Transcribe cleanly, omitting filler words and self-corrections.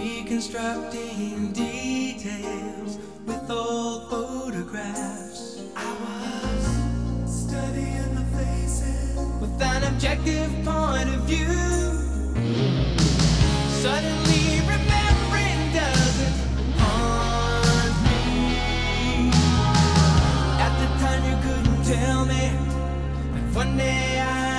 reconstructing details with old photographs. I was studying the faces with an objective point of view. Suddenly remembering doesn't haunt me. At the time you couldn't tell me, but one day I